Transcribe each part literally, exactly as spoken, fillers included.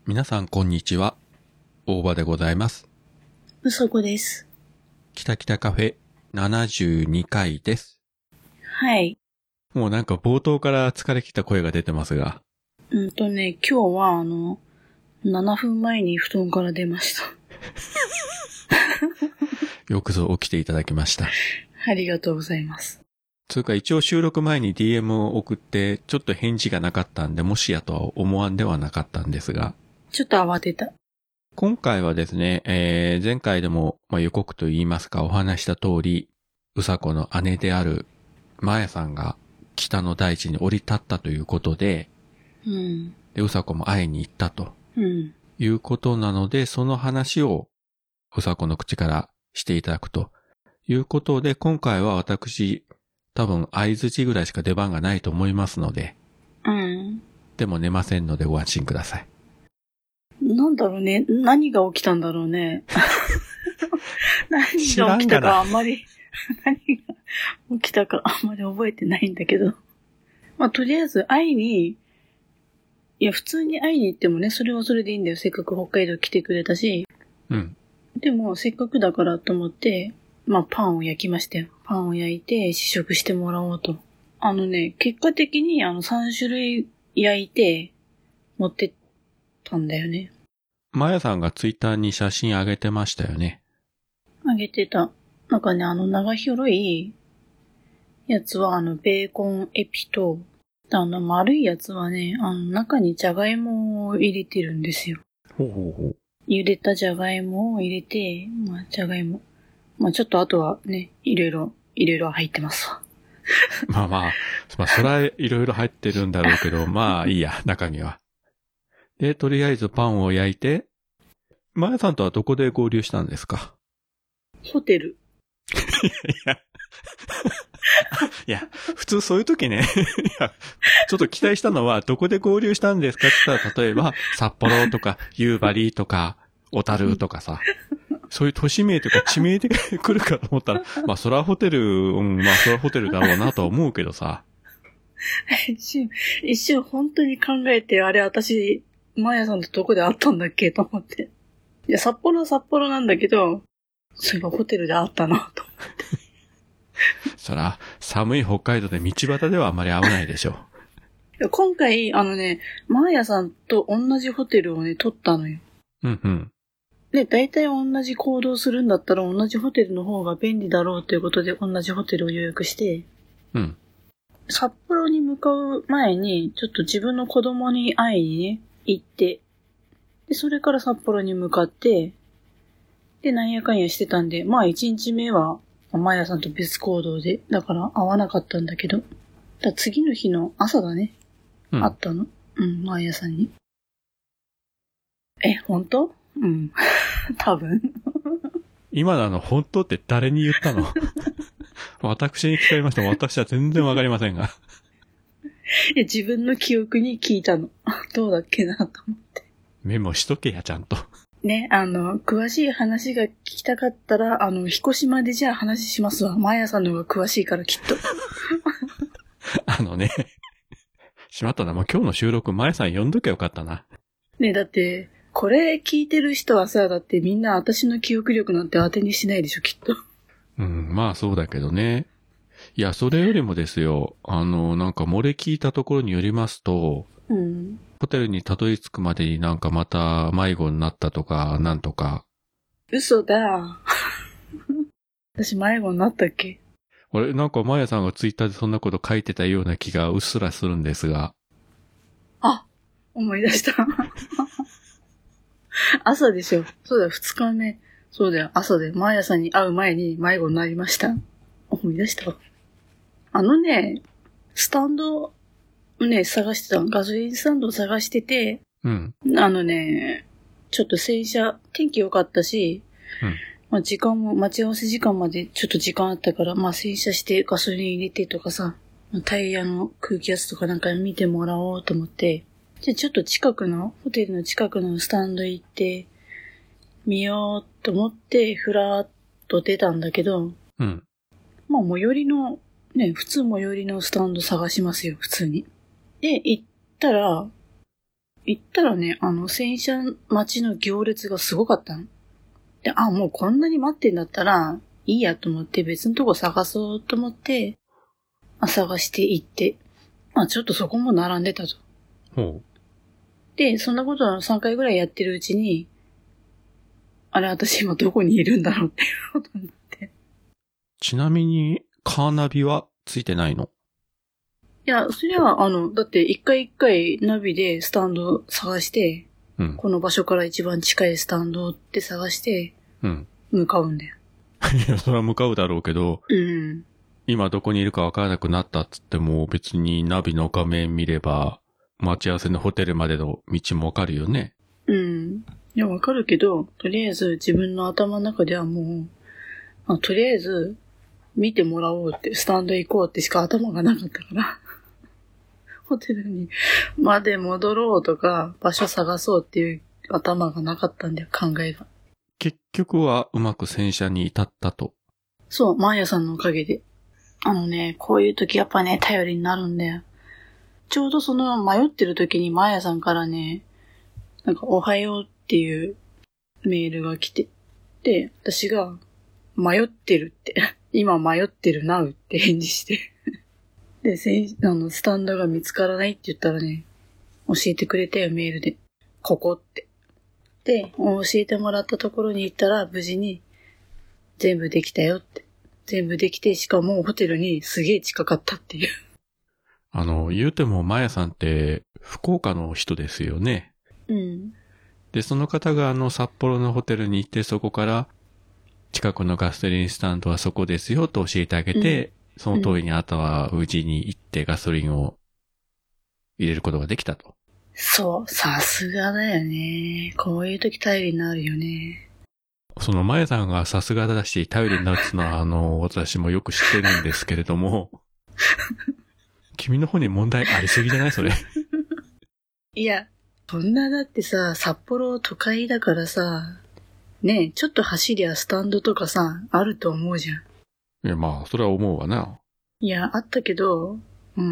皆さんこんにちは。大場でございます。 うそこです。 きたきたカフェななじゅうにかいです。 はい。 もうなんか冒頭から疲れ切った声が出てますが。 うんとね、今日はあの、ななふんまえに布団から出ました。 よくぞ起きていただきました。 ありがとうございます。 つうか一応収録前に ディーエム を送ってちょっと返事がなかったんで、もしやとは思わんではなかったんですが。 ちょっと慌てた。 今回はですね、えー、前回でも、まあ、予告と言いますかお話した通り、うさこの姉であるまやさんが北の大地に降り立ったということで、 うん。 で、うさこも会いに行ったと。 うん。 いうことなので、その話をうさこの口からしていただくということで、今回は私、多分相槌ぐらいしか出番がないと思いますので、 うん。 でも寝ませんのでご安心ください。 なんだろうね。何が起きたんだろうね。何が起きたかあんまり、何が起きたかあんまり覚えてないんだけど。まあ、とりあえず会いに、いや、普通に会いに行ってもね、それはそれでいいんだよ。せっかく北海道来てくれたし。 うん。 でも、せっかくだからと思って、まあ、パンを焼きましたよ。パンを焼いて試食してもらおうと。あのね、結果的にあのさん種類焼いて持ってったんだよね。 まやさんがツイッターに写真上げてましたよね。 あげてた。なんかね、あの長広いやつはあのベーコンエピと、あの丸いやつはね、あの中にじゃがいもを入れてるんですよ。 ほうほうほう。 茹でたじゃがいもを入れて、まあじゃがいも。まあちょっとあとはね、いろいろ、いろいろ入ってますわ。 まあまあ、まあそらいろいろ入ってるんだろうけど、まあいいや、中には。で、とりあえずパンを焼いて、まやさんとはどこで合流したんですか？ ホテル。 いや、いや、普通そういう時ね、いや、ちょっと期待したのは、どこで合流したんですかって言ったら、例えば、札幌とか、夕張とか、小樽とかさ、そういう都市名とか地名で来るかと思ったら、まあ、そらホテル、うん、まあ、そらホテルだろうなとは思うけどさ。 一瞬、一瞬本当に考えて、あれ私、マヤさんとどこで会ったんだっけと思って。いや、札幌は札幌なんだけど、そういえばホテルで会ったなと思って。 そら、寒い北海道で道端ではあまり会わないでしょう。今回、あのね、マーヤさんと同じホテルをね、取ったのよ。 うんうん。 で、大体同じ行動するんだったら同じホテルの方が便利だろうということで同じホテルを予約して、 うん。 札幌に向かう前に、ちょっと自分の子供に会いにね、行って、で、それから札幌に向かって、で、なんやかんやしてたんで、まあ一日目は、マヤさんと別行動で、だから会わなかったんだけど、だ次の日の朝だね、 うん、 会ったの。うん、マヤさんに。え、本当？うん。多分。 今のあの、本当って誰に言ったの？私に聞かれました。私は全然わかりませんが。 いや、自分の記憶に聞いたの。どうだっけなと思って。 メモしとけや、ちゃんと。 ね、あの、詳しい話が聞きたかったら、あの、彦島でじゃあ話しますわ。マヤさんの方が詳しいからきっと。 あのね、しまったな。もう今日の収録、まやさん呼んどきゃよかったな。 ね、だって、これ聞いてる人はさ、だってみんな私の記憶力なんて当てにしないでしょ、きっと。 うん、まあそうだけどね。いや、それよりもですよ、あの、なんか漏れ聞いたところによりますと、 うん。 ホテルにたどり着くまでになんかまた迷子になったとか、なんとか。 嘘だ。私迷子になったっけ？ 俺、なんかマヤさんがツイッターでそんなこと書いてたような気がうっすらするんですが。 あ、思い出した。朝でしょ。そうだよ、二日目。そうだよ、朝で、マーヤさんに会う前に迷子になりました。思い出した。あのね、スタンドをね、探してた。ガソリンスタンドを探してて、 うん。 あのね、ちょっと洗車、天気良かったし、 うん。 まあ時間も、待ち合わせ時間までちょっと時間あったから、まあ洗車してガソリン入れてとかさ、タイヤの空気圧とかなんか見てもらおうと思って、じゃあちょっと近くの、ホテルの近くのスタンド行って、見ようと思って、ふらーっと出たんだけど、 うん。 まあ最寄りの、ね、普通最寄りのスタンド探しますよ、普通に。で、行ったら、 行ったらね、あの、洗車待ちの行列がすごかったの。で、あ、もうこんなに待ってんだったら、いいやと思って別のとこ探そうと思って、まあ、探して行って、まあちょっとそこも並んでたと。 ほう。 で、そんなことをさんかいぐらいやってるうちに、あれ私今どこにいるんだろうっていうことになって。 ちなみに、カーナビはついてないの？ いや、それは、あの、だって一回一回ナビでスタンド探して、うん、この場所から一番近いスタンドって探して、うん。向かうんだよ。 いや、それは向かうだろうけど、 うん。 今どこにいるかわからなくなったっつっても、別にナビの画面見れば、待ち合わせのホテルまでの道もわかるよね。 うん。いや、わかるけど、とりあえず自分の頭の中ではもう、あとりあえず、見てもらおうって、スタンド行こうってしか頭がなかったから。ホテルにまで戻ろうとか、場所探そうっていう頭がなかったんだよ、考えが。 結局はうまく洗車に至ったと。 そう、マーヤさんのおかげで。あのね、こういう時やっぱね、頼りになるんだよ。ちょうどその迷ってる時にマーヤさんからね、なんかおはようっていうメールが来て、で、私が迷ってるって、今迷ってるなうって返事して。で、あの、スタンドが見つからないって言ったらね、教えてくれたよ、メールで。ここって。で、教えてもらったところに行ったら、無事に、全部できたよって。全部できて、しかもホテルにすげえ近かったっていう。 あの、言うても、マヤさんって、福岡の人ですよね。 うん。 で、その方があの、札幌のホテルに行って、そこから、近くのガソリンスタンドはそこですよと教えてあげて、うんその通りにあなたは無事に行ってガソリンを入れることができたと。 そう、さすがだよね。こういう時頼りになるよね。 その前さんがさすがだし頼りになるっていうのはあの、私もよく知ってるんですけれども、君の方に問題ありすぎじゃないそれ。 いや、そんなだってさ、札幌都会だからさ、ねえ、ちょっと走りゃスタンドとかさ、あると思うじゃん。 いや、まあ、それは思うわな。 いや、あったけど、うん。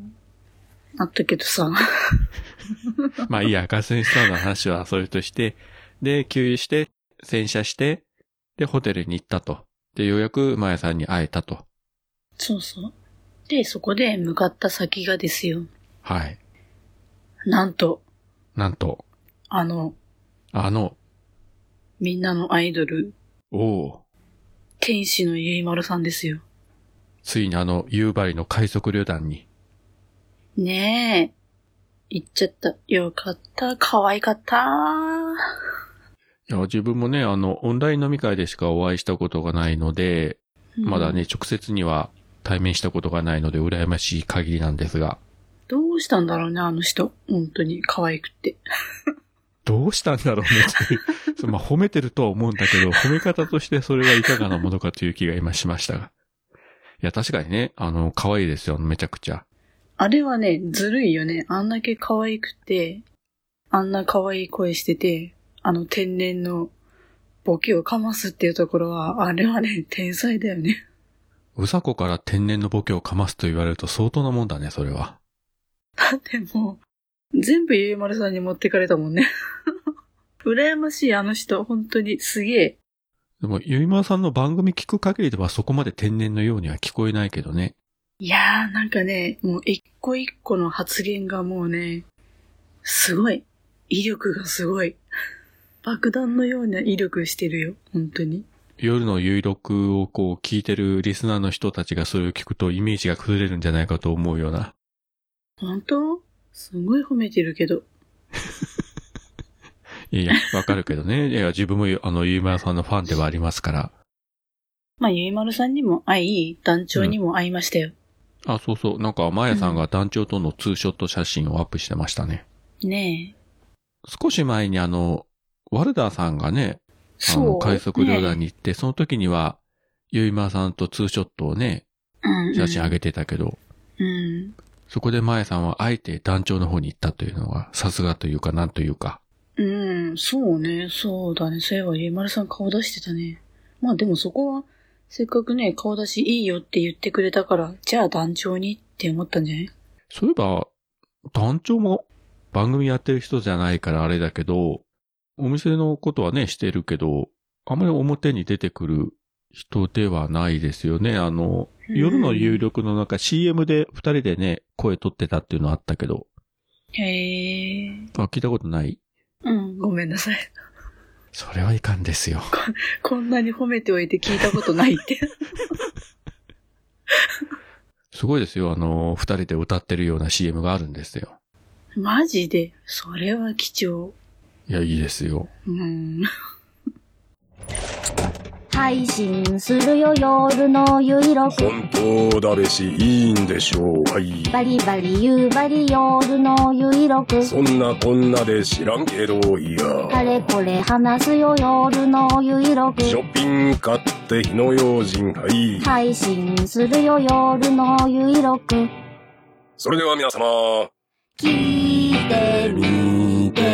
あったけどさ。 まあいいや、ガソリンスタンドの話はそれとして、で、給油して、洗車して、で、ホテルに行ったと。で、ようやくマヤさんに会えたと。 そうそう。で、そこで向かった先がですよ。 はい。 なんと。 なんと。 あの。 あの。 みんなのアイドル。 おお。 天使のゆいまるさんですよ。 ついにあの夕張の海賊旅団に。 ねえ。行っちゃった。よかった。可愛かった。 いや、自分もね、あの、オンライン飲み会でしかお会いしたことがないので、うん、まだね、直接には対面したことがないので、羨ましい限りなんですが。 どうしたんだろうね、あの人。本当に可愛くて。 どうしたんだろうねってまあ褒めてるとは思うんだけど、褒め方としてそれはいかがなものかという気が今しましたが。いや、確かにね、あの、可愛いですよ、めちゃくちゃ。 あれはね、ずるいよね。あんだけ可愛くて、あんな可愛い声してて、あの天然のボケをかますっていうところは、あれはね、天才だよね。 うさこから天然のボケをかますと言われると相当なもんだね、それは。 だってもう、全部ゆいまるさんに持ってかれたもんね。羨ましい、あの人。本当に、すげえ。 でも、ゆいまるさんの番組聞く限りではそこまで天然のようには聞こえないけどね。 いやー、なんかね、もう一個一個の発言がもうね、すごい。威力がすごい。爆弾のような威力してるよ、本当に。 夜の有力をこう聞いてるリスナーの人たちがそれを聞くとイメージが崩れるんじゃないかと思うような。 本当？すごい褒めてるけど。 いや、わかるけどね。いや、自分もあの、ゆいまるさんのファンではありますから。 まあ、ゆいまるさんにも会い、団長にも会いましたよ。 うん、あ、そうそう。なんか、まやさんが団長とのツーショット写真をアップしてましたね。 ねえ。少し前にあの、ワルダーさんがね、あの、海賊旅団に行って、ね、その時には、ゆいまるさんとツーショットをね、うんうん、写真上げてたけど、 うん、 そこでまやさんはあえて団長の方に行ったというのが、さすがというか、なんというか。 うん、そうね、そうだね。そういえばゆいまるさん顔出してたね。まあでもそこは、せっかくね、顔出しいいよって言ってくれたから、じゃあ団長にって思ったんじゃない？ そういえば、団長も番組やってる人じゃないからあれだけど、お店のことはね、してるけど、あまり表に出てくる人ではないですよね。あの、夜の有力の中 シーエム で二人でね、声取ってたっていうのはあったけど。 へー。 あ、聞いたことない？ うん、ごめんなさい。 それはいかんですよ。 こ, こんなに褒めておいて聞いたことないって。 すごいですよ。あの、二人で歌ってるような シーエム があるんですよ。 マジで？それは貴重。 いや、いいですよ。 うん。 配信するよ夜のゆいろく。 本当だべしいいんでしょう。はい。 バリバリ夕張夜のゆいろく。 そんなこんなで知らんけどいや。 あれこれ話すよ夜のゆいろく。 ショッピング買って火の用心。はい。 配信するよ夜のゆいろく。 それでは皆様、 聞いてみて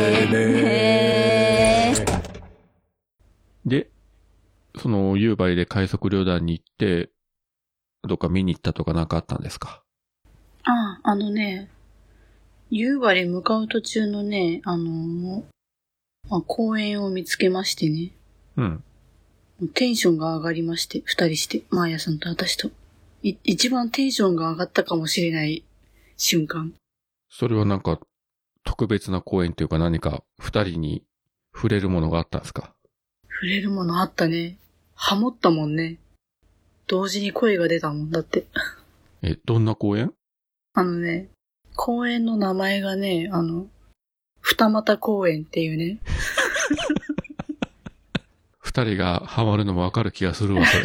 ね。 で、その夕張で快速旅団に行って、どっか見に行ったとかなんかあったんですか？ ああ、あのね、夕張向かう途中のね、あのー、まあ、公園を見つけましてね。 うん。 テンションが上がりまして、二人して、マーヤさんと私と。い、一番テンションが上がったかもしれない瞬間。 それはなんか、特別な公演というか何か二人に触れるものがあったんですか？ 触れるものあったね。ハモったもんね。同時に声が出たもんだって。 え、どんな公演？ あのね、公園の名前がね、あの、二股公園っていうね。 二人がハマるのもわかる気がするわ、それ。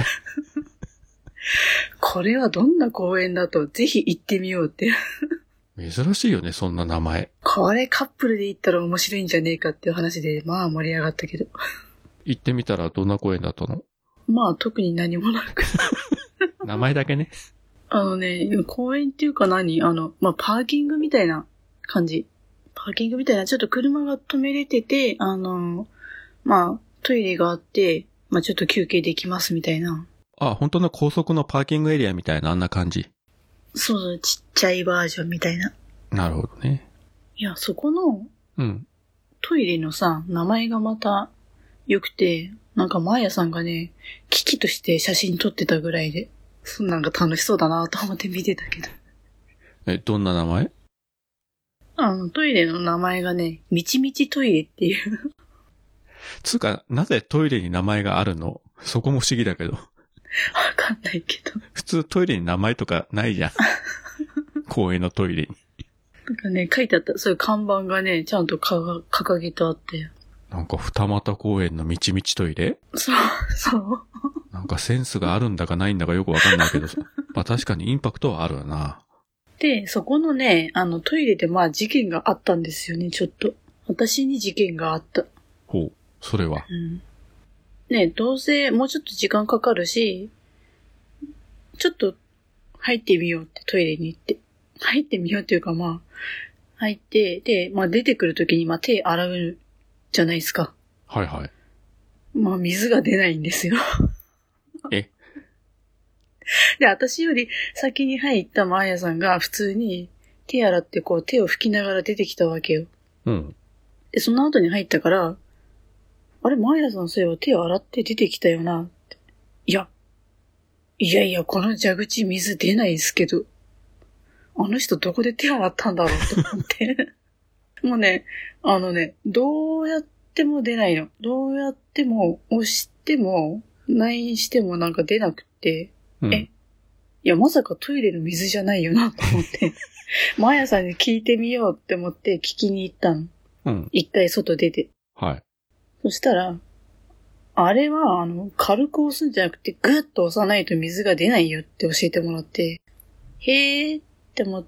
これはどんな公園だと、ぜひ行ってみようって。 珍しいよね、そんな名前。 これカップルで行ったら面白いんじゃねえかっていう話で、まあ盛り上がったけど。 行ってみたらどんな公園だったの？ まあ特に何もなく。 名前だけね。 あのね、公園っていうか何あの、まあパーキングみたいな感じ。パーキングみたいな、ちょっと車が止めれてて、あの、まあトイレがあって、まあちょっと休憩できますみたいな。 あ、本当の高速のパーキングエリアみたいなあんな感じ。 そうそう、ちっちゃいバージョンみたいな。 なるほどね。 いや、そこのうん。 トイレのさ、名前がまた良くて、なんかマーヤさんがね、機器として写真撮ってたぐらいで、そんなんか楽しそうだなと思って見てたけど。 え、どんな名前？ あの、トイレの名前がね、みちみちトイレっていう。 つうか、なぜトイレに名前があるの？そこも不思議だけど。 わかんないけど。 普通トイレに名前とかないじゃん。公園のトイレに。 なんかね、書いてあった。そういう看板がね、ちゃんとかが掲げてあって。 なんか二股公園のみちみちトイレ？ そう、そう。 なんかセンスがあるんだかないんだかよくわかんないけど、まあ確かにインパクトはあるわな。 で、そこのね、あのトイレでまあ事件があったんですよね、ちょっと。私に事件があった。 ほう、それは。 うん。ね、どうせもうちょっと時間かかるし、ちょっと入ってみようってトイレに行って。入ってみようっていうかまあ、入って、で、まあ出てくるときにまあ手洗うじゃないですか。 はいはい。 まあ水が出ないんですよ。 え？ で、私より先に入ったマーヤさんが普通に手洗ってこう手を拭きながら出てきたわけよ。 うん。 で、その後に入ったから、あれ、マーヤさんそういえば手を洗って出てきたよなって。いや、いやいや、この蛇口水出ないですけど、あの人どこで手洗ったんだろうと思って。もうね、あのね、どうやっても出ないの。どうやっても押しても、内してもなんか出なくて、 うん、 え、いや、まさかトイレの水じゃないよなと思って、マーヤさんに聞いてみようって思って聞きに行ったの。 うん。 一回外出て。 はい。 そしたら、あれは、あの、軽く押すんじゃなくて、ぐーっと押さないと水が出ないよって教えてもらって、へーって思って、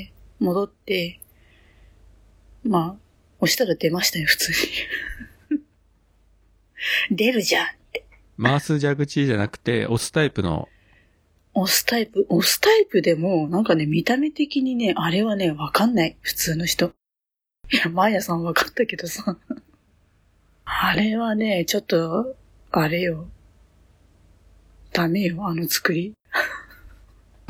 戻って、まあ、押したら出ましたよ、普通に。出るじゃんって。 回す蛇口じゃなくて、押すタイプの。 押すタイプ、押すタイプでも、なんかね、見た目的にね、あれはね、わかんない。普通の人。いや、マーヤさんわかったけどさ。あれはね、ちょっと、あれよ。ダメよ、あの作り。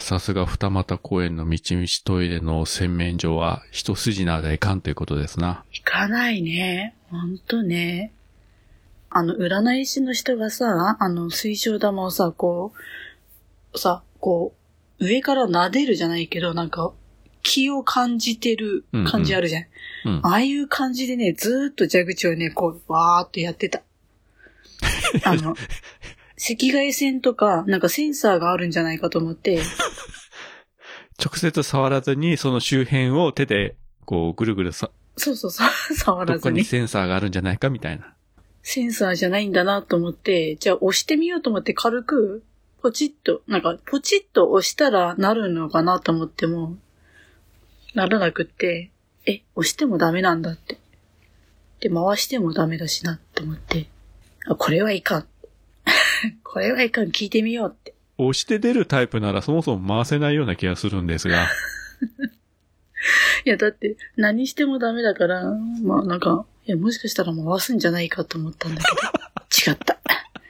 さすが二俣公園のみちみちトイレの洗面所は一筋縄ではいかんということですな。 いかないね。ほんとね。あの、占い師の人がさ、あの、水晶玉をさ、こう、さ、こう、上から撫でるじゃないけど、なんか、気を感じてる感じあるじゃん。 うんうん、 ああいう感じでね、ずーっと蛇口をね、こう、わーっとやってた。あの、赤外線とか、なんかセンサーがあるんじゃないかと思って。 直接触らずに、その周辺を手で、こう、ぐるぐるさ、 そうそうそう、触らずに。 どこにセンサーがあるんじゃないかみたいな。 センサーじゃないんだなと思って、じゃあ押してみようと思って軽く、ポチッと、なんか、ポチッと押したらなるのかなと思っても、ならなくって、え、押してもダメなんだって。で、回してもダメだしなって思って、あ、これはいかん。これはいかん、聞いてみようって。 押して出るタイプならそもそも回せないような気がするんですが。 いや、だって、何してもダメだから、まあなんか、いや、もしかしたら回すんじゃないかと思ったんだけど、違った。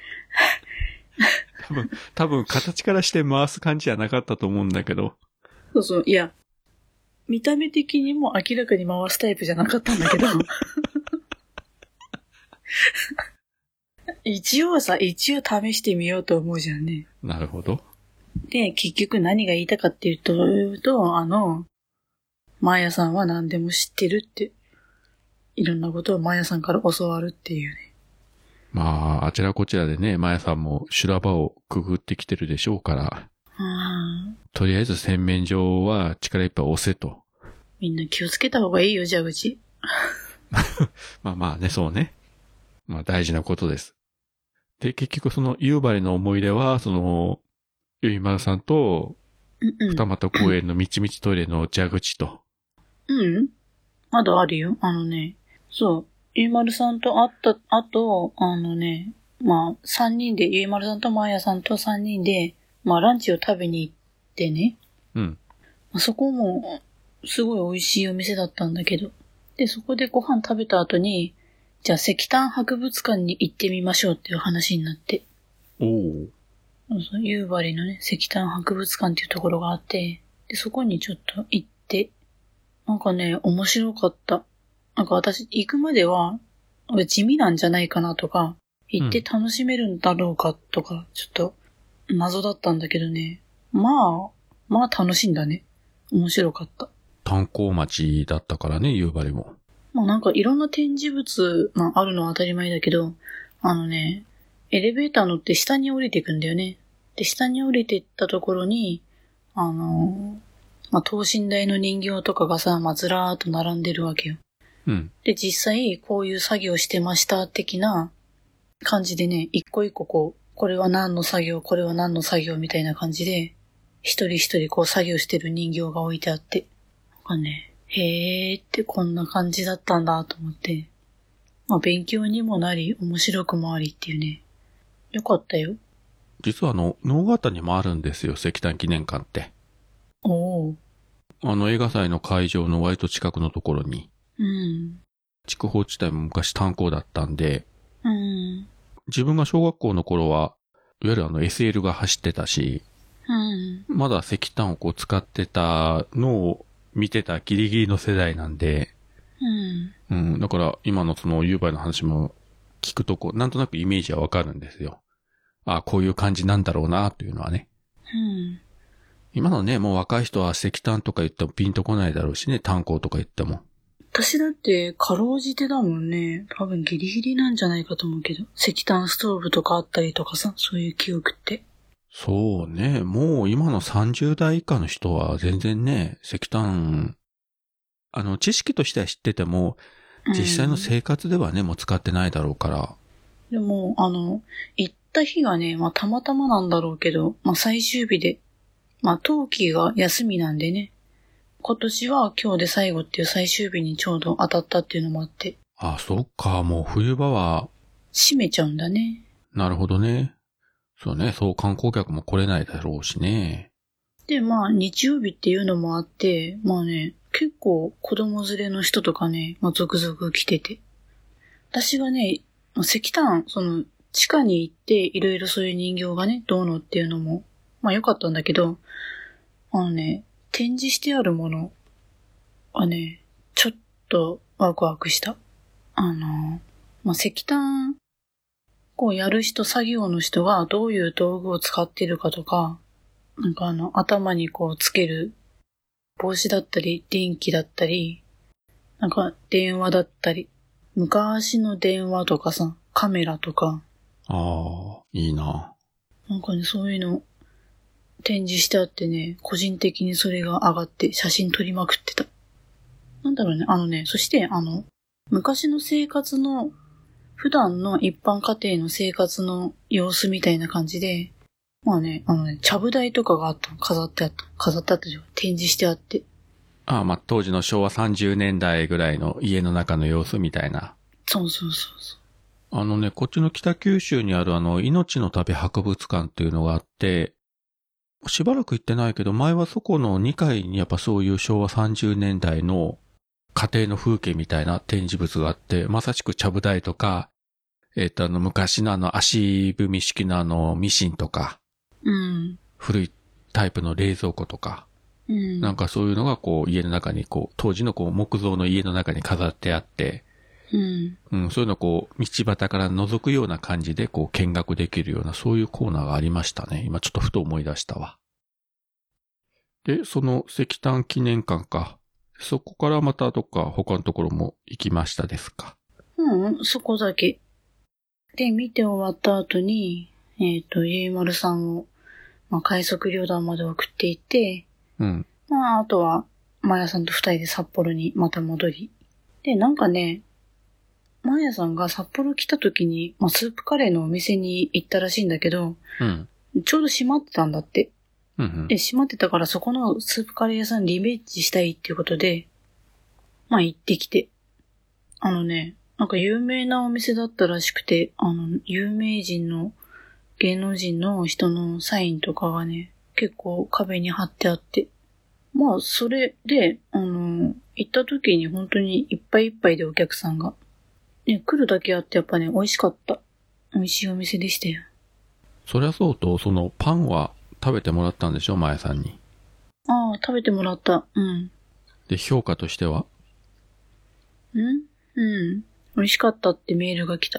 多分、多分形からして回す感じじゃなかったと思うんだけど。 そうそう、いや、見た目的にも明らかに回すタイプじゃなかったんだけど。一応はさ、一応試してみようと思うじゃんね。 なるほど。 で、結局何が言いたかっていうと、とあの、マーヤさんは何でも知ってるって。いろんなことをマーヤさんから教わるっていうね。 まあ、あちらこちらでね、マヤさんも修羅場をくぐってきてるでしょうから。とりあえず洗面所は力いっぱい押せと。 みんな気をつけた方がいいよ、蛇口。 まあまあね、そうね。まあ大事なことです。で、結局その夕張の思い出は、その、ゆいまるさんと、二俣公園のみちみちトイレの蛇口と。 うん。まだあるよ。あのね、そう。ゆいまるさんと会った後、あのね、まあ、三人で、ゆいまるさんとまーやさんと三人で、まあ、ランチを食べに行ってね。 うん。 まあ、そこも、すごい美味しいお店だったんだけど。で、そこでご飯食べた後に、じゃあ石炭博物館に行ってみましょうっていう話になって。 おー。 夕張のね、石炭博物館っていうところがあって、で、そこにちょっと行って、なんかね、面白かった。なんか私、行くまでは、地味なんじゃないかなとか、行って楽しめるんだろうかとか、うん、ちょっと、謎だったんだけどね。まあ、まあ楽しいんだね。面白かった。 炭鉱町だったからね、夕張も。 まあなんかいろんな展示物、まああるのは当たり前だけど、あのね、エレベーター乗って下に降りていくんだよね。で、下に降りていったところに、あの、まあ等身大の人形とかがさ、まあずらーっと並んでるわけよ。 うん。 で、実際こういう作業してました的な感じでね、一個一個こう、これは何の作業、これは何の作業みたいな感じで、一人一人こう作業してる人形が置いてあって、なんかね、へーってこんな感じだったんだと思って、まあ勉強にもなり、面白くもありっていうね、よかったよ。 実はあの、直方にもあるんですよ、石炭記念館って。 おー。 あの映画祭の会場の割と近くのところに。 うん。 筑豊地帯も昔炭鉱だったんで、 うん。 自分が小学校の頃は、いわゆるあの エスエル が走ってたし、 うん、 まだ石炭をこう使ってたのを見てたギリギリの世代なんで、 うん。 うん、だから今のその夕張の話も聞くとこう、なんとなくイメージはわかるんですよ。ああ、こういう感じなんだろうなというのはね。 うん。 今のね、もう若い人は石炭とか言ってもピンとこないだろうしね、炭鉱とか言っても。 私だってかろうじてだもんね。多分ギリギリなんじゃないかと思うけど。石炭ストーブとかあったりとかさ、そういう記憶って。 そうね、もう今のさんじゅう代以下の人は全然ね、石炭、あの、知識としては知ってても、実際の生活ではね、うん、もう使ってないだろうから。 でも、あの、行った日がね、まあたまたまなんだろうけど、まあ最終日で、まあ冬季が休みなんでね。今年は今日で最後っていう最終日にちょうど当たったっていうのもあって。 ああ、そっか、もう冬場は。 閉めちゃうんだね。 なるほどね。そうね、そう観光客も来れないだろうしね。 で、まあ日曜日っていうのもあって、まあね、結構子供連れの人とかね、まあ続々来てて。私がね、石炭、その地下に行っていろいろそういう人形がね、どうのっていうのも、まあ良かったんだけど、 あのね、展示してあるものはね、ちょっとワクワクした。あの、まあ、石炭、こうやる人、作業の人がどういう道具を使ってるかとか、なんかあの、頭にこうつける帽子だったり、電気だったり、なんか電話だったり、昔の電話とかさ、カメラとか。 ああ、いいな。 なんかね、そういうの展示してあってね、個人的にそれが上がって写真撮りまくってた。なんだろうね、あのね、そしてあの、昔の生活の、普段の一般家庭の生活の様子みたいな感じで、まあね、あのね、ちゃぶ台とかがあったの、飾ってあった。飾ってあったじゃん。展示してあって。 ああ、まあ、当時の昭和さんじゅうねんだいぐらいの家の中の様子みたいな。 そうそうそうそう。 あのね、こっちの北九州にあるあの、命の旅博物館っていうのがあって、しばらく行ってないけど、前はそこのにかいにやっぱそういう昭和さんじゅうねんだいの家庭の風景みたいな展示物があって、まさしくちゃぶ台とか、えっとあの、昔のあの、足踏み式のあの、ミシンとか、 うん。 古いタイプの冷蔵庫とか、 うん。 なんかそういうのがこう、家の中にこう、当時のこう、木造の家の中に飾ってあって、 うん。 うん、そういうのをこう、道端から覗くような感じでこう、見学できるような、そういうコーナーがありましたね。今ちょっとふと思い出したわ。で、その石炭記念館か。そこからまたどっか他のところも行きましたですか？ うん、そこだけ。で、見て終わった後に、えっと、ゆいまるさんを、まあ、快速旅団まで送っていって、 うん。 まあ、あとは、まやさんと二人で札幌にまた戻り。で、なんかね、まやさんが札幌来た時に、まあ、スープカレーのお店に行ったらしいんだけど、 うん。 ちょうど閉まってたんだって。 うん、うん。 で、閉まってたからそこのスープカレー屋さんリベンジしたいっていうことで、まあ行ってきて。あのね、なんか有名なお店だったらしくて、あの、有名人の、芸能人の人のサインとかがね、結構壁に貼ってあって。まあ、それで、あの、行った時に本当にいっぱいいっぱいでお客さんが。ね、来るだけあってやっぱね、美味しかった。美味しいお店でしたよ。 そりゃそうと、そのパンは食べてもらったんでしょ、まやさんに。 ああ、食べてもらった。うん。 で、評価としては？ んうん。美味しかったってメールが来た。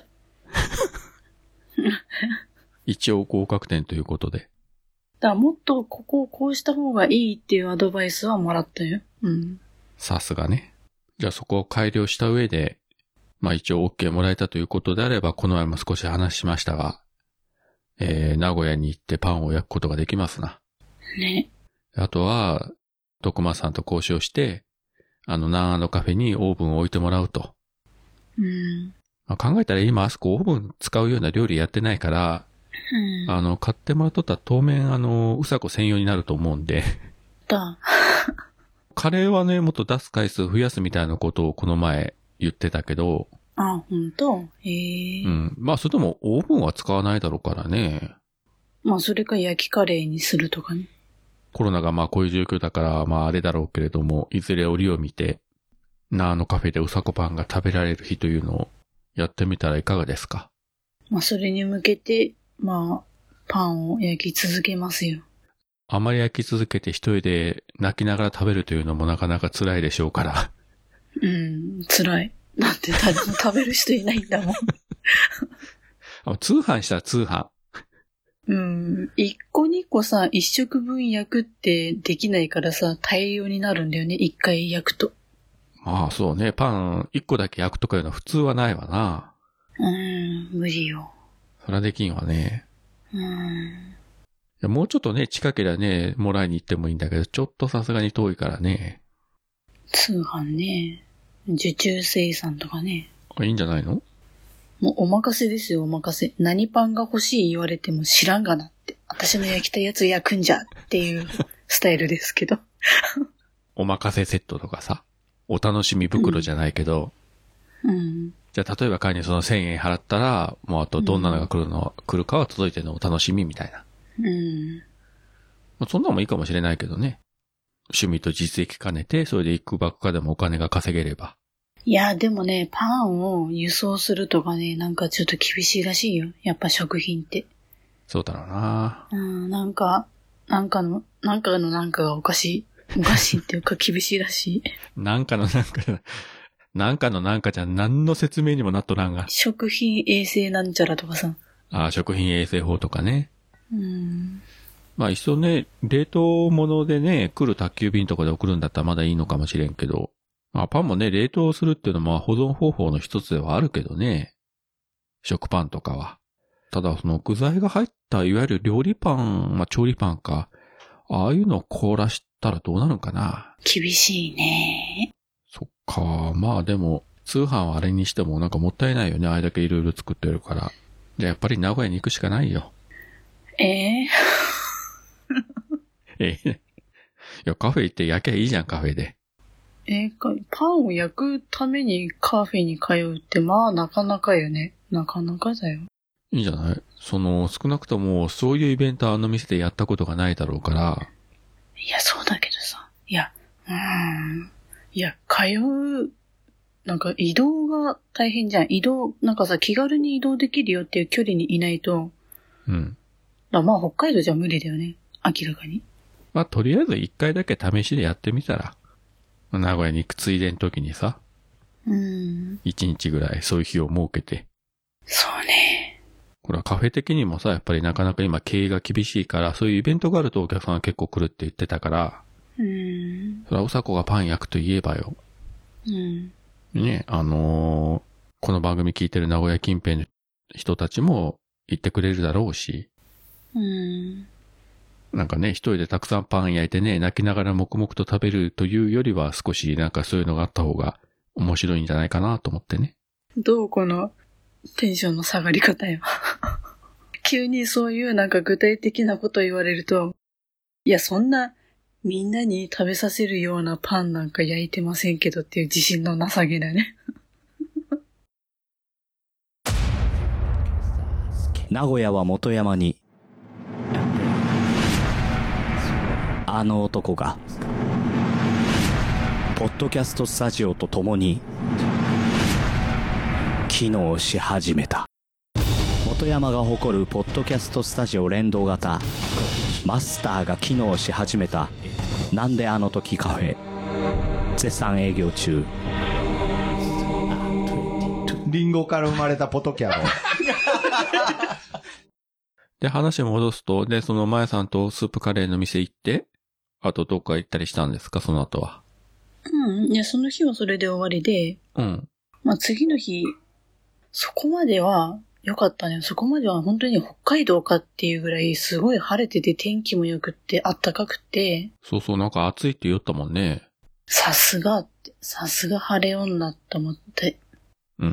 一応合格点ということで。 だからもっとここをこうした方がいいっていうアドバイスはもらったよ。うん。 さすがね。じゃあそこを改良した上で、まあ一応 OK もらえたということであれば、この前も少し話しましたが、えー、名古屋に行ってパンを焼くことができますな。 ね。 あとは、徳間さんと交渉して、あの、南アのカフェにオーブンを置いてもらうと。 うん。 まあ、考えたら今あそこオーブン使うような料理やってないから、 うん。 あの、買ってもらっとったら当面あの、うさこ専用になると思うんで。 だ。 カレーはね、もっと出す回数増やすみたいなことをこの前言ってたけど。 あ、ほんと？へえ。 うん。まあ、それともオーブンは使わないだろうからね。 まあ、それか焼きカレーにするとかね。 コロナがまあこういう状況だから、まああれだろうけれども、いずれ折を見て、なあのカフェでうさこパンが食べられる日というのをやってみたらいかがですか？ まあ、それに向けて、まあ、パンを焼き続けますよ。 あまり焼き続けて一人で泣きながら食べるというのもなかなか辛いでしょうから。 うん、辛い。だって誰も食べる人いないんだもん。 あ、通販したら通販。 うん。一個二個さ、一食分焼くってできないからさ、大量になるんだよね。一回焼くと。 まあそうね、パン一個だけ焼くとかいうのは普通はないわな。 うーん、無理よ。 そらできんわね。 うーん。 いやもうちょっとね、近ければね、もらいに行ってもいいんだけど、ちょっとさすがに遠いからね。 通販ね。受注生産とかね。 あ、いいんじゃないの？ もうお任せですよ、お任せ。何パンが欲しい言われても知らんがなって。私の焼きたいやつ焼くんじゃっていうスタイルですけど。 お任せセットとかさ。お楽しみ袋じゃないけど。 うん。うん、 じゃあ例えば仮にそのせんえん払ったら、もうあとどんなのが来るの、うん、来るかは届いてるのお楽しみみたいな。 うん。 まあ、そんなのもいいかもしれないけどね。趣味と実益兼ねて、それでいくばくかでもお金が稼げれば。 いや、でもね、パンを輸送するとかね、なんかちょっと厳しいらしいよ。やっぱ食品って。 そうだろうな。 うん、なんか、 なんかの、なんかのなんかがおかしい。おかしいっていうか厳しいらしい。 なんかのなんか、なんかのなんかじゃ何の説明にもなっとらんが。 食品衛生なんちゃらとかさ。 ああ、食品衛生法とかね。 うん。 まあ一緒ね、冷凍物でね、来る宅急便とかで送るんだったらまだいいのかもしれんけど、まあパンもね、冷凍するっていうのも保存方法の一つではあるけどね。食パンとかは。ただその具材が入ったいわゆる料理パン、まあ調理パンか、ああいうのを凍らしたらどうなるんかな。 厳しいね。 そっか、まあでも、通販はあれにしてもなんかもったいないよね。あれだけいろいろ作ってるから。じゃあやっぱり名古屋に行くしかないよ。 ええええ。いや、カフェ行って焼きゃいいじゃん、カフェで。 えー、かパンを焼くためにカフェに通うって、まあなかなかよね。なかなかだよ。 いいんじゃない？その、少なくともそういうイベントはあの店でやったことがないだろうから。 いや、そうだけどさ。いや、うーん。いや、通う、なんか移動が大変じゃん。移動、なんかさ、気軽に移動できるよっていう距離にいないと。 うん。 だまあ北海道じゃ無理だよね。明らかに。 まあとりあえず一回だけ試しでやってみたら。名古屋に行くついでの時にさ。 うん。 一日ぐらいそういう日を設けて。 そうね。 これはカフェ的にもさ、やっぱりなかなか今経営が厳しいから、そういうイベントがあるとお客さんが結構来るって言ってたから。 うん。 それはうさこがパン焼くと言えばよ。 うん。 ね、あのー、この番組聞いてる名古屋近辺の人たちも言ってくれるだろうし。 うん。 なんかね、一人でたくさんパン焼いてね、泣きながら黙々と食べるというよりは少しなんかそういうのがあった方が面白いんじゃないかなと思ってね。 どうこのテンションの下がり方よ。急にそういうなんか具体的なこと言われると、いやそんなみんなに食べさせるようなパンなんか焼いてませんけどっていう自信のなさげだね。 名古屋は元山にあの男がポッドキャストスタジオと共に機能し始めた。元山が誇るポッドキャストスタジオ連動型マスターが機能し始めたなんであの時カフェ絶賛営業中。 リンゴから生まれたポトキャロ。 で、話戻すと、で、その前さんとスープカレーの店行って、あとどっか行ったりしたんですか、その後は。 うん。いや、その日はそれで終わりで、 うん。 まあ次の日、そこまでは良かったね。そこまでは本当に北海道かっていうぐらいすごい晴れてて天気も良くって暖かくて。 そうそう、なんか暑いって言ったもんね。 さすがって、さすが晴れ女って思って。 うんうん。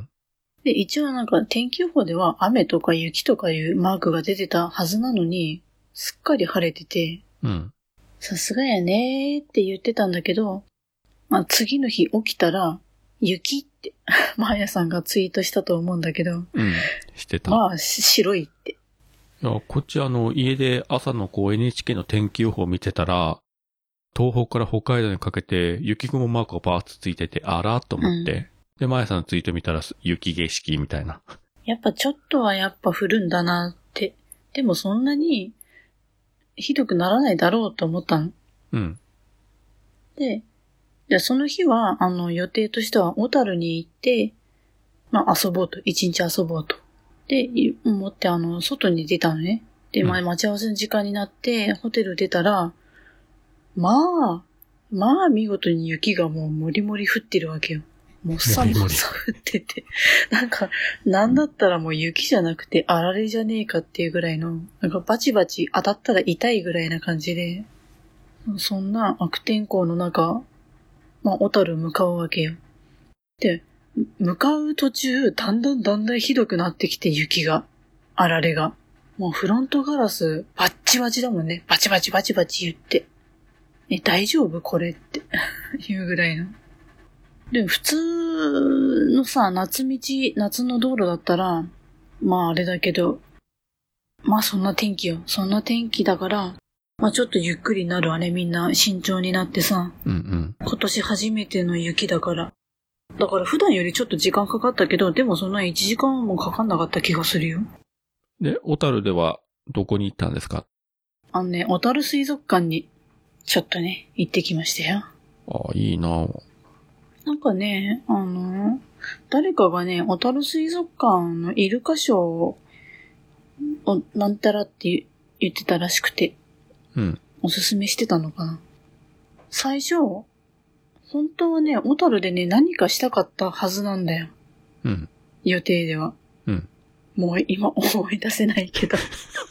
で、一応なんか天気予報では雨とか雪とかいうマークが出てたはずなのに、すっかり晴れてて、 うん。 さすがやねーって言ってたんだけど、まあ次の日起きたら、雪って、マーヤさんがツイートしたと思うんだけど、 うん。してた。 まあ、白いって。 いや、こっちあの、家で朝のこう エヌエイチケー の天気予報を見てたら、東北から北海道にかけて雪雲マークがバーッとついてて、あらーと思って、うん、で、マヤさんのツイート見たら雪景色みたいな。 やっぱちょっとはやっぱ降るんだなって。でもそんなにひどくならないだろうと思ったの。 うん。 で、じゃあその日は、あの予定としては小樽に行って、まあ遊ぼうと、一日遊ぼうと。で、思ってあの、外に出たのね。で、まあ待ち合わせの時間になって、ホテル出たら、まあ、まあ見事に雪がもうもりもり降ってるわけよ。もっさもっさ降ってて。なんか、なんだったらもう雪じゃなくてあられじゃねえかっていうぐらいの、なんかバチバチ当たったら痛いぐらいな感じで、そんな悪天候の中、まあ小樽向かうわけよ。で、向かう途中、だんだんだんだんひどくなってきて雪が、あられが。もうフロントガラスバッチバチだもんね。バチバチバチバチ言って。え、大丈夫これっていうぐらいの。でも普通のさ、夏道、夏の道路だったら、まああれだけど、まあそんな天気よ。そんな天気だから、まあちょっとゆっくりなるわね。みんな慎重になってさ。 うんうん。 今年初めての雪だから。だから普段よりちょっと時間かかったけど、でもそんないちじかんもかかんなかった気がするよ。 で、小樽ではどこに行ったんですか？ あのね、小樽水族館に、ちょっとね、行ってきましたよ。 ああ、いいな。 なんかね、あの、誰かがね、小樽水族館のイルカショーを、なんたらって言ってたらしくて、 うん。 おすすめしてたのかな。最初、本当はね、小樽でね、何かしたかったはずなんだよ。 うん。 予定では。 うん。 もう今思い出せないけど。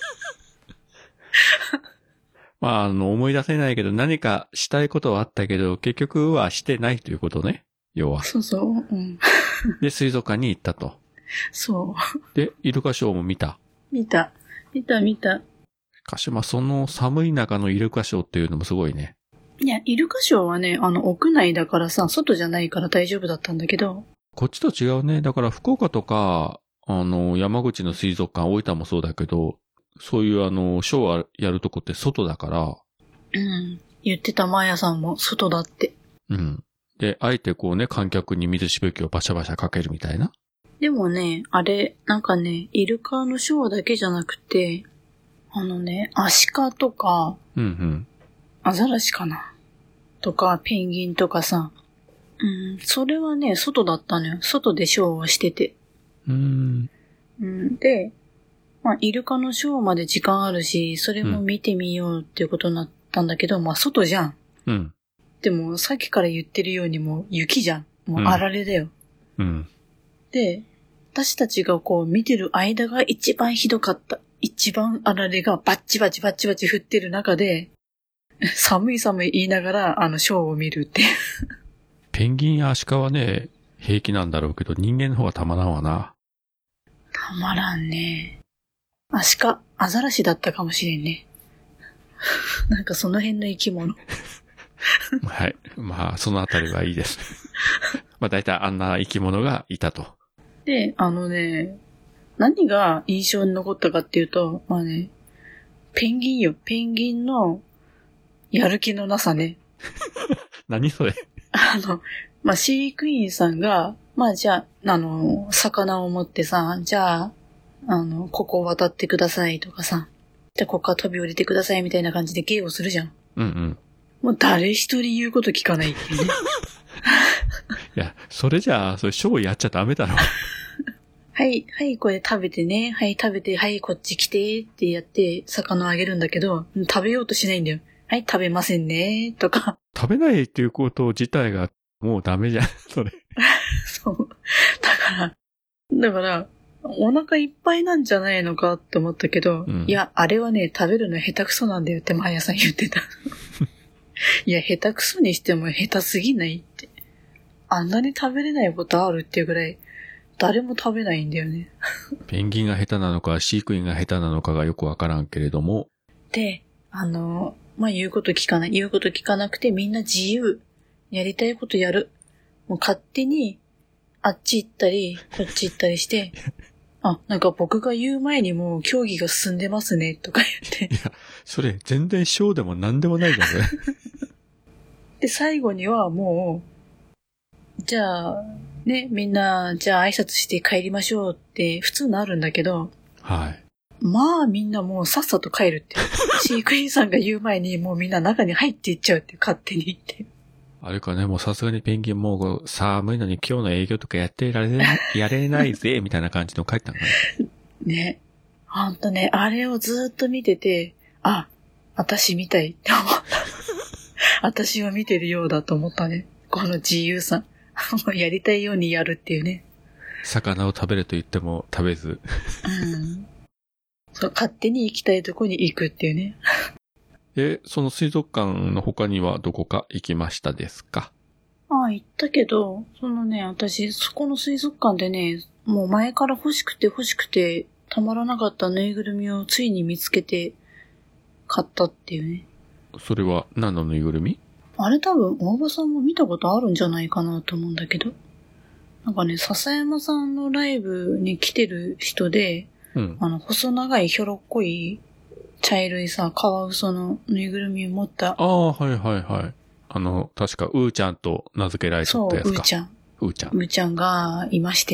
まあ、あの、思い出せないけど、何かしたいことはあったけど、結局はしてないということね。要は。 そうそう。うん。 で、水族館に行ったと。 そう。 で、イルカショーも見た。 見た。見た見た。 しかし、まあ、その寒い中のイルカショーっていうのもすごいね。 いや、イルカショーはね、あの、屋内だからさ、外じゃないから大丈夫だったんだけど。 こっちと違うね。だから、福岡とか、あの、山口の水族館、大分もそうだけど、そういうあの、ショーやるとこって外だから。 うん。言ってたマーヤさんも外だって。 うん。で、あえてこうね、観客に水しぶきをバシャバシャかけるみたいな。 でもね、あれ、なんかね、イルカのショーだけじゃなくて、あのね、アシカとか、 うんうん。 アザラシかなとか、ペンギンとかさ。うん、それはね、外だったのよ。外でショーをしてて。 うーん。 うん、で、まあ、イルカのショーまで時間あるし、それも見てみようっていうことになったんだけど、うん、まあ、外じゃん。 うん。 でも、さっきから言ってるようにもう雪じゃん。もうあられだよ。 うん。うん、 で、私たちがこう見てる間が一番ひどかった。一番あられがバッチバチバッチバチ降ってる中で、寒い寒い言いながら、あの、ショーを見るって。 ペンギンやアシカはね、平気なんだろうけど、人間の方がたまらんわな。 たまらんね。アシカ、アザラシだったかもしれんね。なんかその辺の生き物。 はい。まあ、そのあたりはいいです。まあ、大体あんな生き物がいたと。 で、あのね、何が印象に残ったかっていうと、まあね、ペンギンよ。ペンギンのやる気のなさね。 何それ？ あの、まあ、飼育員さんが、まあ、じゃあ、あの、魚を持ってさ、じゃあ、あの、ここを渡ってくださいとかさ、じゃあここから飛び降りてくださいみたいな感じで芸をするじゃん。 うんうん。 もう誰一人言うこと聞かないっていうね。 いや、それじゃあ、それショーやっちゃダメだろ。 はい、はい、これ食べてね。はい、食べて、はい、こっち来てってやって、魚あげるんだけど、食べようとしないんだよ。はい、食べませんね、とか。 食べないっていうこと自体がもうダメじゃん、それ。 そう。だから、だから、お腹いっぱいなんじゃないのかって思ったけど、うん、いや、あれはね、食べるの下手くそなんだよって毎朝言ってた。いや、下手くそにしても下手すぎないって。あんなに食べれないことあるっていうぐらい、誰も食べないんだよね。 ペンギンが下手なのか、飼育員が下手なのかがよくわからんけれども。 で、あの、まあ、言うこと聞かない。言うこと聞かなくてみんな自由。やりたいことやる。もう勝手に、あっち行ったり、こっち行ったりして、あ、なんか僕が言う前にもう競技が進んでますね、とか言って。 いや、それ全然ショーでも何でもないじゃん、それ。 で、最後にはもう、じゃあ、ね、みんな、じゃあ挨拶して帰りましょうって普通なるんだけど、 はい。 まあみんなもうさっさと帰るって。飼育員さんが言う前にもうみんな中に入っていっちゃうって勝手に言って。 あれかね、もうさすがにペンギンもう寒いのに今日の営業とかやってられない、やれないぜ、みたいな感じの帰ったのかな。 ね。ほんとね、あれをずっと見てて、あ、私見たいって思った。私を見てるようだと思ったね。この自由さ。やりたいようにやるっていうね。 魚を食べると言っても食べず。 うん。そう、勝手に行きたいとこに行くっていうね。 え、その水族館の他にはどこか行きましたですか？ ああ、行ったけど、そのね、私、そこの水族館でね、もう前から欲しくて欲しくて、たまらなかったぬいぐるみをついに見つけて、買ったっていうね。 それは何のぬいぐるみ？ あれ多分、大場さんも見たことあるんじゃないかなと思うんだけど。なんかね、笹山さんのライブに来てる人で、うん、あの、細長いひょろっこい、茶色いさ、カワウソのぬいぐるみを持った。 ああ、はいはいはい。あの、確か、うーちゃんと名付けられたやつか。 そう、うーちゃん。 うーちゃん。 うーちゃんがいまして。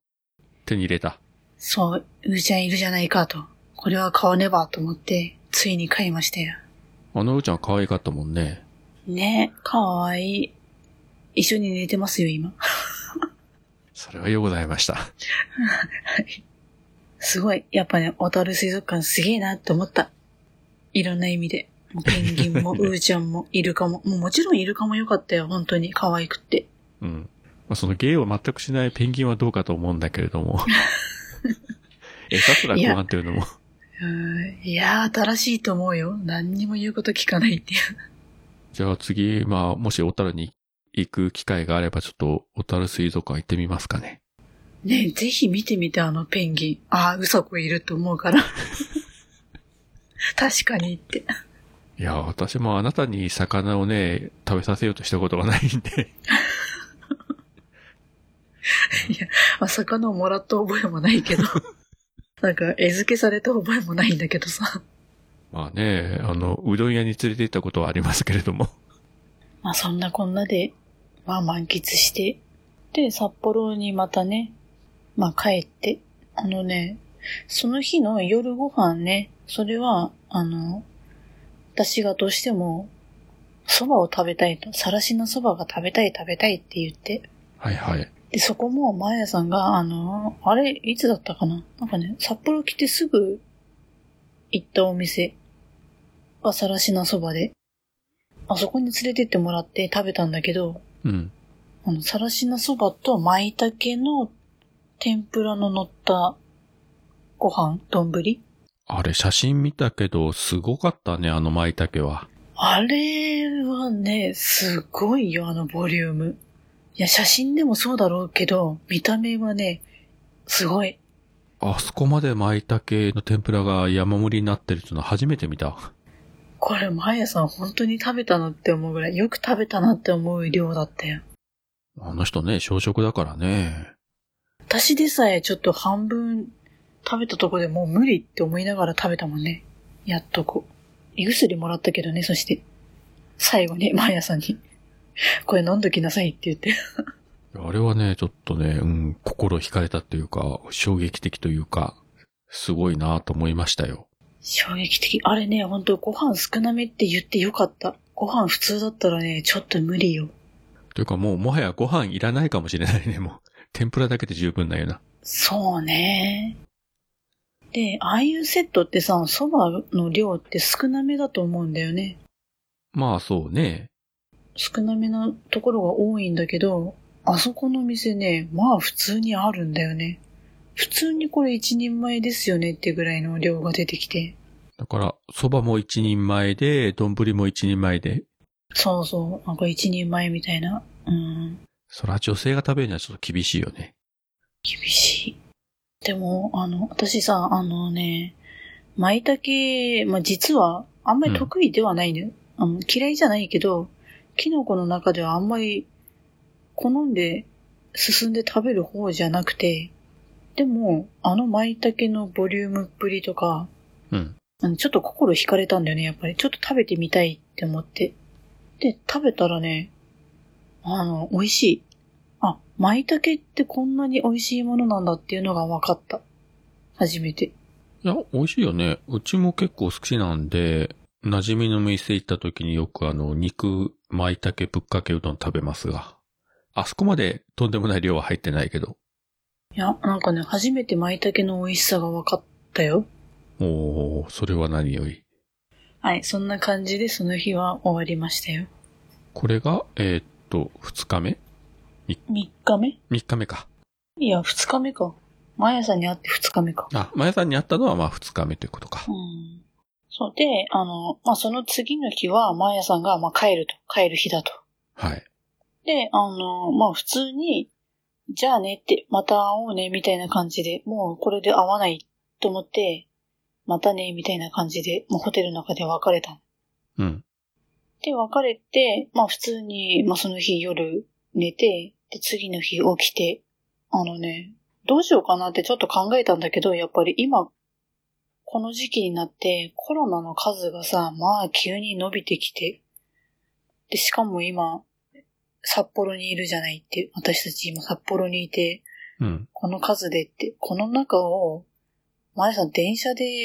ああ、うーちゃん、手に入れた。 そう、うーちゃんいるじゃないかと。 これは買わねばと思って、ついに買いましたよ。 あのうちゃん可愛かったもんね。 ね、かわいい。一緒に寝てますよ、今。 それはようございました。 すごい。やっぱね、小樽水族館すげえなって思った。いろんな意味で。ペンギンも、うーちゃんも、イルカも。もうもちろんイルカも良かったよ、本当に。可愛くって。 うん。まあ、その芸を全くしないペンギンはどうかと思うんだけれども。餌すら食わんっていうのも。 うんいやー、新しいと思うよ。何にも言うこと聞かないっていう。 じゃあ次、まあ、もし小樽に行く機会があれば、ちょっと小樽水族館行ってみますかね。 ねえ、ぜひ見てみて、あのペンギン。ああ、うさこいると思うから。確かにって。 いや、私もあなたに魚をね、食べさせようとしたことがないんで。 いや、まあ、魚をもらった覚えもないけど。なんか、餌付けされた覚えもないんだけどさ。 まあね、あの、うどん屋に連れて行ったことはありますけれども。 まあそんなこんなで、まあ満喫して、で、札幌にまたね、まあ帰って、あのね、その日の夜ご飯ね、それは、あの、私がどうしても、蕎麦を食べたいと、さらしの蕎麦が食べたい食べたいって言って。 はいはい。 で、そこも、まやさんが、あの、あれ、いつだったかななんかね、札幌来てすぐ行ったお店がさらしな蕎麦で、あそこに連れてってもらって食べたんだけど、 うん。 あの、さらしなそばと舞茸の天ぷらの乗ったご飯、丼。 あれ、写真見たけど、すごかったね、あの舞茸は。 あれはね、すごいよ、あのボリューム。いや、写真でもそうだろうけど、見た目はね、すごい。 あそこまで舞茸の天ぷらが山盛りになってるっていうのは初めて見た。 これ、まやさん本当に食べたのって思うぐらい、よく食べたなって思う量だったよ。 あの人ね、小食だからね。 私でさえちょっと半分食べたとこでもう無理って思いながら食べたもんね。やっとこう。胃薬もらったけどね、そして。最後に、まやさんに、これ飲んどきなさいって言って。 あれはね、ちょっとね、うん、心惹かれたっていうか、衝撃的というか、すごいなと思いましたよ。 衝撃的。あれね、ほんとご飯少なめって言ってよかった。ご飯普通だったらね、ちょっと無理よ。 というかもうもはやご飯いらないかもしれないね、もう。天ぷらだけで十分だよな。 そうね。で、ああいうセットってさ、蕎麦の量って少なめだと思うんだよね。 まあそうね。 少なめのところが多いんだけど、あそこの店ね、まあ普通にあるんだよね。普通にこれ一人前ですよねってぐらいの量が出てきて。 だから、蕎麦も一人前で、丼も一人前で。 そうそう、なんか一人前みたいな。うん。 そら女性が食べるにはちょっと厳しいよね。 厳しい。でも、あの、私さ、あのね、舞茸、まあ、実はあんまり得意ではないの、うん、あの嫌いじゃないけど、キノコの中ではあんまり好んで進んで食べる方じゃなくて、でも、あの舞茸のボリュームっぷりとか、 うん。 ちょっと心惹かれたんだよね、やっぱり。ちょっと食べてみたいって思って。で、食べたらね、あの、美味しい。あ、舞茸ってこんなに美味しいものなんだっていうのが分かった。初めて。 いや、美味しいよね。うちも結構好きなんで、馴染みの店行った時によくあの、肉、舞茸ぶっかけうどん食べますが。あそこまでとんでもない量は入ってないけど。 いや、なんかね、初めて舞茸の美味しさが分かったよ。 おー、それは何より。 はい、そんな感じでその日は終わりましたよ。 これが、えー、っと、二日目三日目三日目か。 いや、二日目か。マヤさんに会って二日目か。 あ、マヤさんに会ったのはまあ二日目ということか。 うん。そうで、あの、まあ、その次の日はマヤさんがまあ帰ると、帰る日だと。 はい。 で、あの、まあ、普通に、じゃあねって、また会おうね、みたいな感じで、もうこれで会わないと思って、またね、みたいな感じで、もうホテルの中で別れたの。 うん。 で、別れて、まあ普通に、まあその日夜寝て、で、次の日起きて、あのね、どうしようかなってちょっと考えたんだけど、やっぱり今、この時期になってコロナの数がさ、まあ急に伸びてきて、で、しかも今、札幌にいるじゃないって、私たち今札幌にいて、 うん。 この数でって、この中を、前さん電車で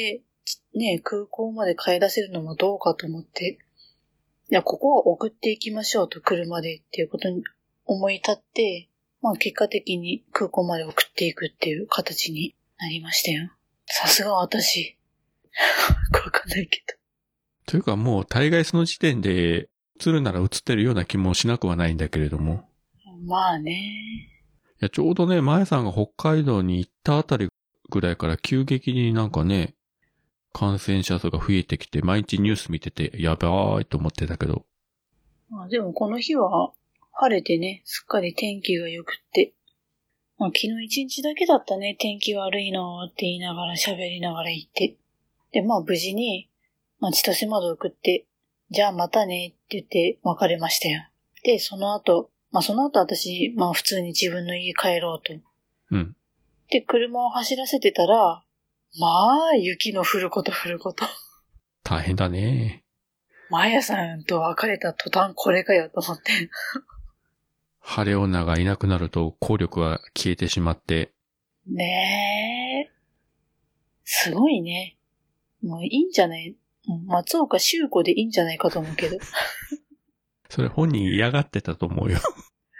ね、空港まで帰らせるのもどうかと思って、いや、ここは送っていきましょうと、車でっていうことに思い立って、まあ結果的に空港まで送っていくっていう形になりましたよ。さすが私。わかんないけど。 というかもう大概その時点で映るなら映ってるような気もしなくはないんだけれども。 まあね。 いや、ちょうどね、前さんが北海道に行ったあたりぐらいから急激になんかね、感染者数が増えてきて、毎日ニュース見てて、やばーいと思ってたけど。 まあでもこの日は晴れてね、すっかり天気が良くって。まあ昨日一日だけだったね、天気悪いのって言いながら喋りながら行って。で、まあ無事に、まあ千歳まで送って、じゃあまたねって言って別れましたよ。で、その後、まあその後私、まあ普通に自分の家帰ろうと。 うん。 で、車を走らせてたら、まあ雪の降ること降ること。 大変だね。 マヤさんと別れた途端これかよと思って。 晴れ女がいなくなると効力が消えてしまって。 ねえ。すごいね。もういいんじゃない松岡修子でいいんじゃないかと思うけど。 それ本人嫌がってたと思うよ。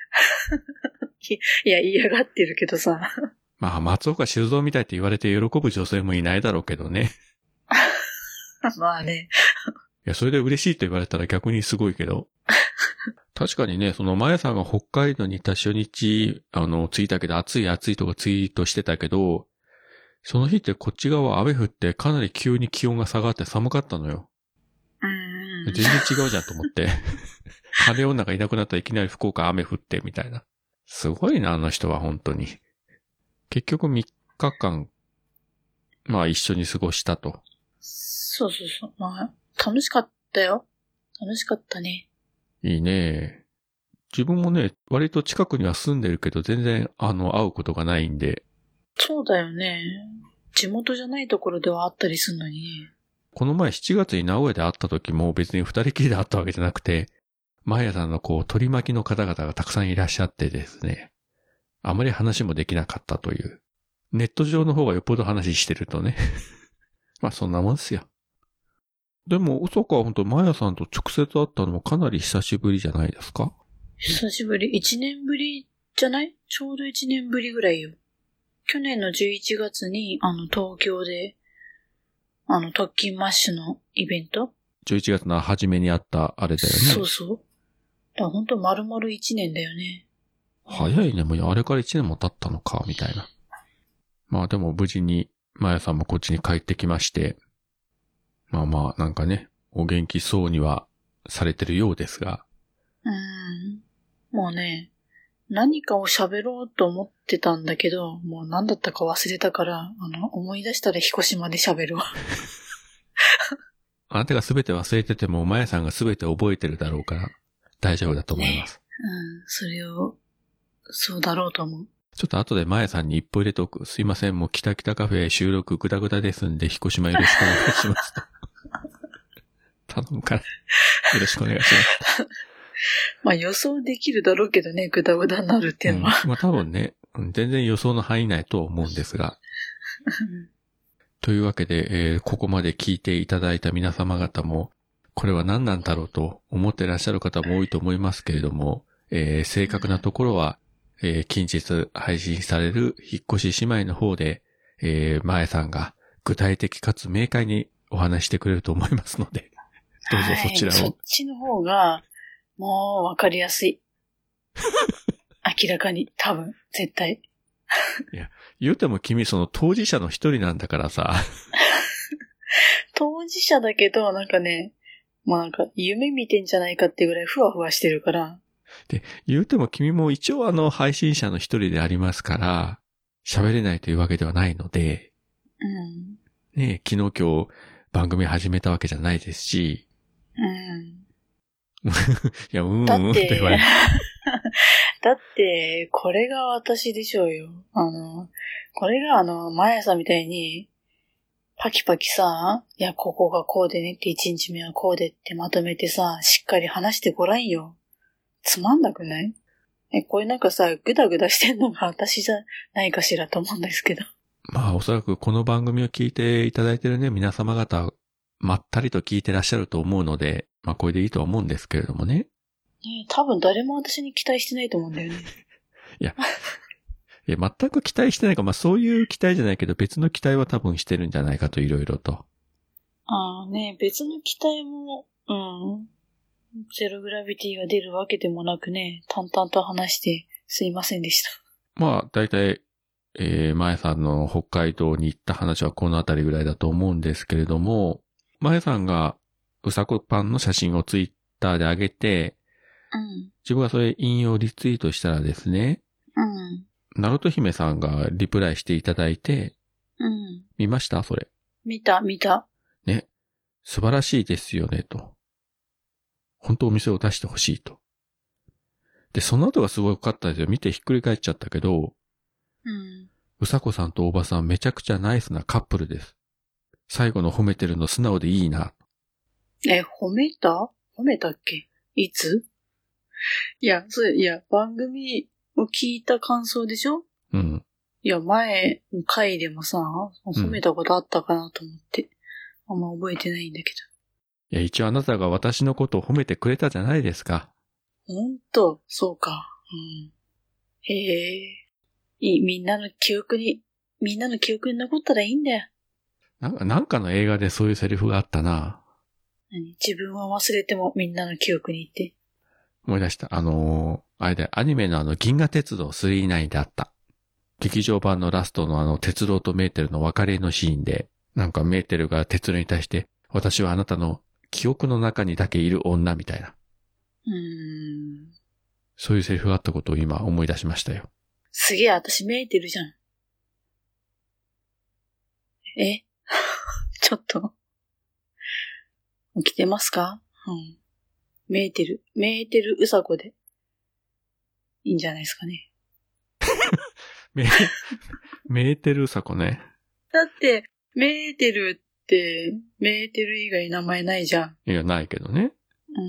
いや、嫌がってるけどさ。 まあ、松岡修造みたいって言われて喜ぶ女性もいないだろうけどね。 まあね。 いや、それで嬉しいと言われたら逆にすごいけど。確かにね、その前さんが北海道にいた初日、あの、着いたけど暑い暑いとかツイートしてたけど、その日ってこっち側雨降ってかなり急に気温が下がって寒かったのよ。 うん。 全然違うじゃんと思って。晴れ女がいなくなったらいきなり福岡雨降ってみたいな。すごいな、あの人は本当に。結局みっかかん、まあ一緒に過ごしたと。 そうそうそう。まあ、楽しかったよ。楽しかったね。 いいね。自分もね、割と近くには住んでるけど、全然、あの、会うことがないんで。 そうだよね。地元じゃないところではあったりするのにね。 この前しちがつに名古屋で会った時も別に二人きりで会ったわけじゃなくて、マヤさんのこう、取り巻きの方々がたくさんいらっしゃってですね。あまり話もできなかったという。ネット上の方がよっぽど話してるとね。まあそんなもんですよ。でも、おそかは本当マヤさんと直接会ったのもかなり久しぶりじゃないですか？ 久しぶり。一年ぶりじゃない？ちょうど一年ぶりぐらいよ。去年のじゅういちがつに、あの、東京で、あの、特勤マッシュのイベント？ じゅういちがつの初めにあったあれだよね。 そうそう。だから本当丸々一年だよね。 早いね。もうあれから一年も経ったのか、みたいな。まあでも無事に、マヤさんもこっちに帰ってきまして、まあまあ、なんかね、お元気そうにはされてるようですが。 うーん。もうね、何かを喋ろうと思ってたんだけど、もう何だったか忘れたから、あの、思い出したら彦島で喋るわ。 あなたが全て忘れてても、マヤさんが全て覚えてるだろうから、大丈夫だと思います。 ね、うん、それを、そうだろうと思う。 ちょっと後でマヤさんに一歩入れておく。すいません、もう北北カフェ収録グダグダですんで、彦島よろしくお願いしますと。頼むから、よろしくお願いします。 まあ予想できるだろうけどね、グダグダになるっていうのは。 うん、まあ多分ね、全然予想の範囲内とは思うんですが。というわけで、えー、ここまで聞いていただいた皆様方も、これは何なんだろうと思ってらっしゃる方も多いと思いますけれども、えー、正確なところは、えー、近日配信される引っ越し姉妹の方で、えー、前さんが具体的かつ明快にお話してくれると思いますので、どうぞそちらを。 はい、そっちの方が、もうわかりやすい。明らかに、多分、絶対。 いや、言うても君その当事者の一人なんだからさ。 当事者だけど、なんかね、もうなんか夢見てんじゃないかってぐらいふわふわしてるから。 で、言うても君も一応あの配信者の一人でありますから、喋れないというわけではないので、 うん。 ね、昨日今日番組始めたわけじゃないですし、 うん。 いや、うんうんって言われて。 だって、これが私でしょうよ。あの、これがあの、マヤさんみたいに、パキパキさ、いや、ここがこうでねって一日目はこうでってまとめてさ、しっかり話してごらんよ。つまんなくない？え、これなんかさ、ぐだぐだしてんのが私じゃないかしらと思うんですけど。 まあおそらくこの番組を聞いていただいているね、皆様方、まったりと聞いてらっしゃると思うので、まあこれでいいとは思うんですけれどもね。 ね、多分誰も私に期待してないと思うんだよね。 いや、いや全く期待してないか、まあそういう期待じゃないけど、別の期待は多分してるんじゃないかと、いろいろと。 ああね、別の期待も、うん。ゼログラビティが出るわけでもなくね、淡々と話してすいませんでした。 まあ大体、えー、前さんの北海道に行った話はこのあたりぐらいだと思うんですけれども、前さんがうさこパンの写真をツイッターで上げて、 うん。 自分がそれ引用リツイートしたらですね、 うん。 ナルト姫さんがリプライしていただいて、 うん。 見ましたそれ。 見た、見た。 ね。素晴らしいですよね、と。本当お店を出してほしいと。で、その後がすごかったですよ。見てひっくり返っちゃったけど、 うん。 うさこさんとおばさんめちゃくちゃナイスなカップルです。最後の褒めてるの素直でいいな。 え、褒めた？褒めたっけ？いつ？いや、そう、いや、番組を聞いた感想でしょ？ うん。 いや、前の回でもさ、褒めたことあったかなと思って、うん、あんま覚えてないんだけど。いや、一応あなたが私のことを褒めてくれたじゃないですか。 ほんと、そうか。うん。へえ。いい、みんなの記憶に、みんなの記憶に残ったらいいんだよ。 なんか、なんかの映画でそういうセリフがあったな。 何？自分は忘れてもみんなの記憶にいて。 思い出した。あのー、あれで、アニメのあの、銀河鉄道スリーナインであった。劇場版のラストのあの、鉄道とメーテルの別れのシーンで、なんかメーテルが鉄道に対して、私はあなたの記憶の中にだけいる女みたいな。 うーん。 そういうセリフがあったことを今思い出しましたよ。 すげえ、私メーテルじゃん。えちょっと。起きてますか？うん。メーテル、メーテルうさこで。いいんじゃないですかね。 メー、メーテルうさこね。 だって、メーテルって、メーテル以外名前ないじゃん。 いや、ないけどね。 うん。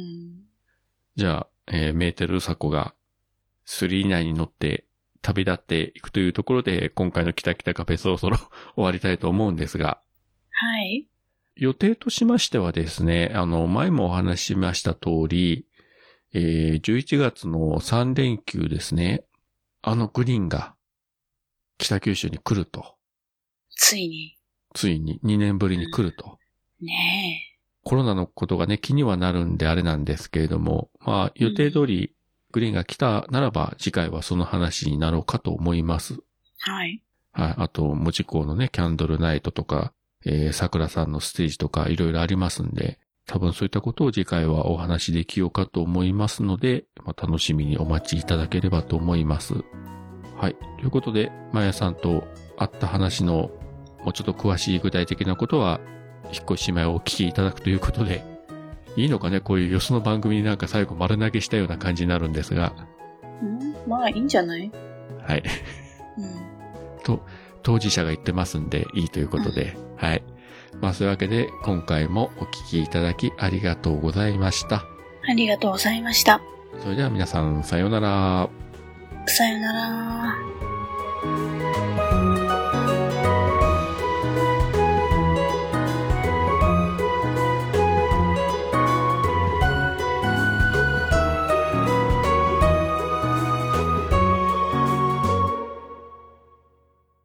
じゃあ、えー、メーテルうさこがスリーナインに乗って旅立っていくというところで、今回のキタキタカフェそろそろ終わりたいと思うんですが。 はい。 予定としましてはですね、あの、前もお話ししました通り、えー、じゅういちがつのさん連休ですね、あのグリーンが北九州に来ると。 ついに。 ついににねんぶりに来ると。 ねえ。 コロナのことがね、気にはなるんであれなんですけれども、まあ、予定通りグリーンが来たならば、次回はその話になろうかと思います。 はい。 はい。あと、門司港のね、キャンドルナイトとか、えー、桜さんのステージとかいろいろありますんで、多分そういったことを次回はお話できようかと思いますので、まあ、楽しみにお待ちいただければと思います。はい。ということで、まやさんと会った話のもうちょっと詳しい具体的なことは、引っ越し前をお聞きいただくということで、いいのかね、こういうよその番組になんか最後丸投げしたような感じになるんですが。 うん、まあいいんじゃない？ はい。 うん。 と、当事者が言ってますんでいいということで、うん、はい。まあそういうわけで今回もお聞きいただきありがとうございました。 ありがとうございました。 それでは皆さんさようなら。 さようなら。